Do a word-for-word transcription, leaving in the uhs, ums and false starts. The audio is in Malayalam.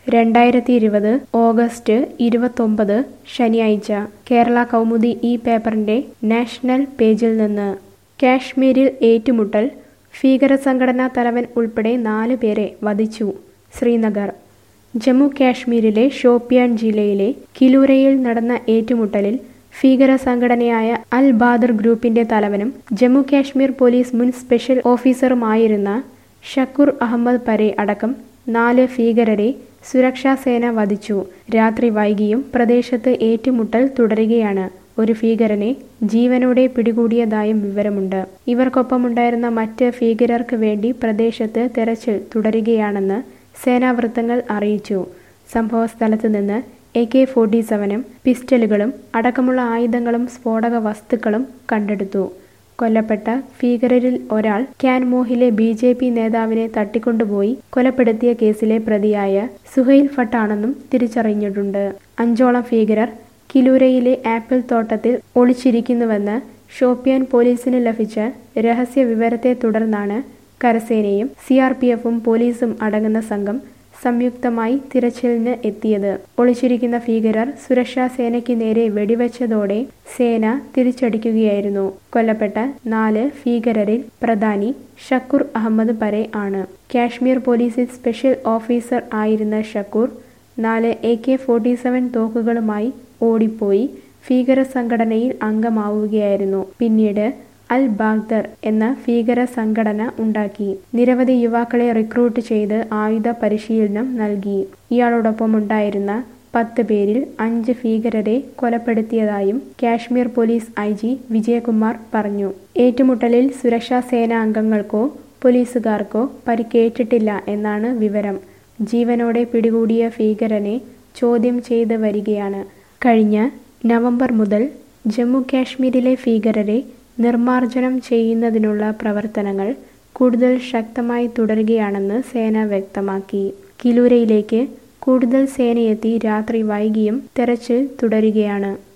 രണ്ടായിരത്തി ഇരുപത് ഓഗസ്റ്റ് ഇരുപത്തൊമ്പത് ശനിയാഴ്ച കേരള കൗമുദി ഈ പേപ്പറിന്റെ നാഷണൽ പേജിൽ നിന്ന് കാശ്മീരിൽ ഏറ്റുമുട്ടൽ ഭീകരസംഘടനാ തലവൻ ഉൾപ്പെടെ നാല് പേരെ വധിച്ചു. ശ്രീനഗർ. ജമ്മു കാശ്മീരിലെ ഷോപ്പിയാൻ ജില്ലയിലെ കിലൂരയിൽ നടന്ന ഏറ്റുമുട്ടലിൽ ഭീകര സംഘടനയായ അൽ ബാദർ ഗ്രൂപ്പിന്റെ തലവനും ജമ്മു കാശ്മീർ പോലീസ് മുൻ സ്പെഷ്യൽ ഓഫീസറുമായിരുന്ന ഷക്കൂർ അഹമ്മദ് പരെ അടക്കം നാല് ഭീകരരെ സുരക്ഷാ സേന വധിച്ചു. രാത്രി വൈകിയും പ്രദേശത്ത് ഏറ്റുമുട്ടൽ തുടരുകയാണ്. ഒരു ഭീകരനെ ജീവനോടെ പിടികൂടിയതായും വിവരമുണ്ട്. ഇവർക്കൊപ്പമുണ്ടായിരുന്ന മറ്റ് ഭീകരർക്ക് വേണ്ടി പ്രദേശത്ത് തെരച്ചിൽ തുടരുകയാണെന്ന് സേനാവൃത്തങ്ങൾ അറിയിച്ചു. സംഭവസ്ഥലത്ത് നിന്ന് എ കെ ഫോർട്ടി സെവനും പിസ്റ്റലുകളും അടക്കമുള്ള ആയുധങ്ങളും സ്ഫോടക വസ്തുക്കളും കണ്ടെടുത്തു. കൊല്ലപ്പെട്ട ഭീകരരിൽ ഒരാൾ ക്യാൻമോഹിലെ ബി ജെ പി നേതാവിനെ തട്ടിക്കൊണ്ടുപോയി കൊലപ്പെടുത്തിയ കേസിലെ പ്രതിയായ സുഹൈൽ ഭട്ടാണെന്നും തിരിച്ചറിഞ്ഞിട്ടുണ്ട്. അഞ്ചോളം ഭീകരർ കിലൂരയിലെ ആപ്പിൾ തോട്ടത്തിൽ ഒളിച്ചിരിക്കുന്നുവെന്ന് ഷോപ്പിയാൻ പോലീസിന് ലഭിച്ച രഹസ്യ വിവരത്തെ തുടർന്നാണ് കരസേനയും സി ആർ പി എഫും പോലീസും അടങ്ങുന്ന സംഘം സംയുക്തമായി തിരച്ചിലിന് എത്തിയത്. ഒളിച്ചിരിക്കുന്ന ഭീകരർ സുരക്ഷാ സേനയ്ക്ക് നേരെ വെടിവെച്ചതോടെ സേന തിരിച്ചടിക്കുകയായിരുന്നു. കൊല്ലപ്പെട്ട നാല് ഭീകരരിൽ പ്രധാനി ഷക്കൂർ അഹമ്മദ് പരെ ആണ്. കാശ്മീർ പോലീസിൽ സ്പെഷ്യൽ ഓഫീസർ ആയിരുന്ന ഷക്കൂർ നാല് എ കെ ഫോർട്ടി സെവൻ തോക്കുകളുമായി ഓടിപ്പോയി ഭീകര സംഘടനയിൽ അംഗമാവുകയായിരുന്നു. പിന്നീട് അൽ ബാഗ്ദർ എന്ന ഭീകര സംഘടന ഉണ്ടാക്കി. നിരവധി യുവാക്കളെ റിക്രൂട്ട് ചെയ്ത് ആയുധ പരിശീലനം നൽകി. ഇയാളോടൊപ്പമുണ്ടായിരുന്ന പത്ത് പേരിൽ അഞ്ച് ഭീകരരെ കൊലപ്പെടുത്തിയതായും Kashmir police I G Vijayakumar പറഞ്ഞു. ഏറ്റുമുട്ടലിൽ സുരക്ഷാ സേനാ അംഗങ്ങൾക്കോ പോലീസുകാർക്കോ പരിക്കേറ്റിട്ടില്ല എന്നാണ് വിവരം. ജീവനോടെ പിടികൂടിയ ഭീകരനെ ചോദ്യം ചെയ്ത് വരികയാണ്. കഴിഞ്ഞ നവംബർ മുതൽ ജമ്മു കാശ്മീരിലെ ഭീകരരെ നിർമ്മാർജ്ജനം ചെയ്യുന്നതിനുള്ള പ്രവർത്തനങ്ങൾ കൂടുതൽ ശക്തമായി തുടരുകയാണെന്ന് സേന വ്യക്തമാക്കി. കിലൂരയിലേക്ക് കൂടുതൽ സേനയെത്തി രാത്രി വൈകിയും തെരച്ചിൽ തുടരുകയാണ്.